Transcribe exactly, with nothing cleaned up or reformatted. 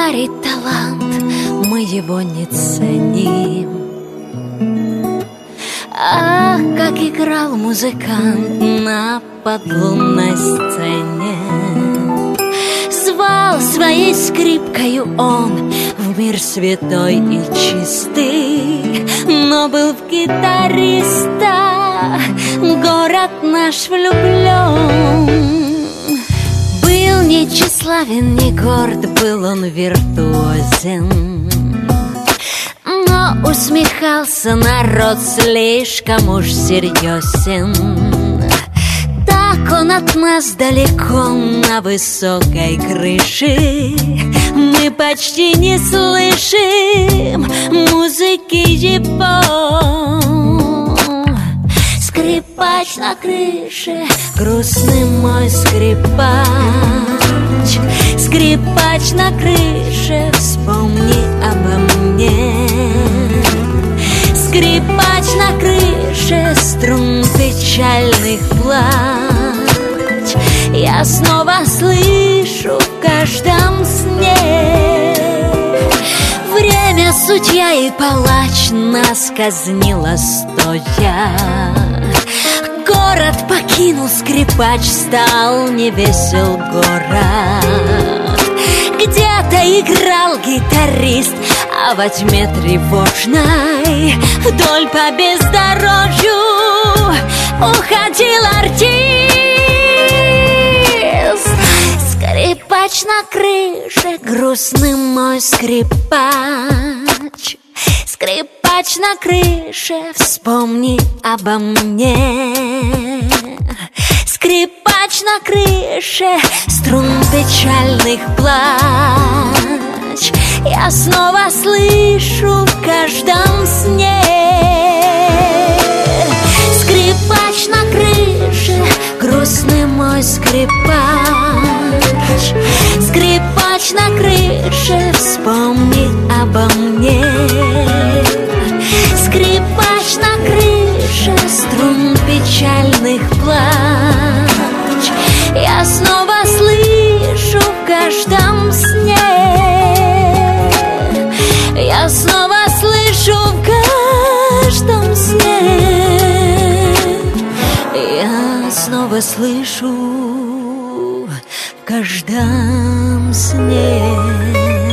дарит талант, мы его не ценим. Ах, как играл музыкант на подлунной сцене. Звал своей скрипкою он в мир святой и чистый, но был в гитариста город наш влюблен. Был не тщеславен, не горд, был он виртуозен, но усмехался народ слишком уж серьезен. Так он от нас далеко на высокой крыше, мы почти не слышим музыки его. Скрипач на крыше, грустный мой скрипач. Скрипач на крыше, вспомни обо мне. Скрипач на крыше, струн печальных плач я снова слышу в каждом сне. Время судья и палач нас казнило стоя. Город покинул скрипач, стал невесел город. Где-то играл гитарист, а во тьме тревожной вдоль по бездорожью уходил артист. Скрипач на крыше, грустный мой скрипач. Скрипач на крыше, вспомни обо мне. Скрипач на крыше, струн печальных плач я снова слышу в каждом сне. Скрипач на крыше, грустный мой скрипач. Скрипач на крыше, вспомни обо мне. Скрипач на крыше, струн печальных плач я снова слышу в каждом сне. Я снова слышу в каждом сне. Я снова слышу в каждом сне.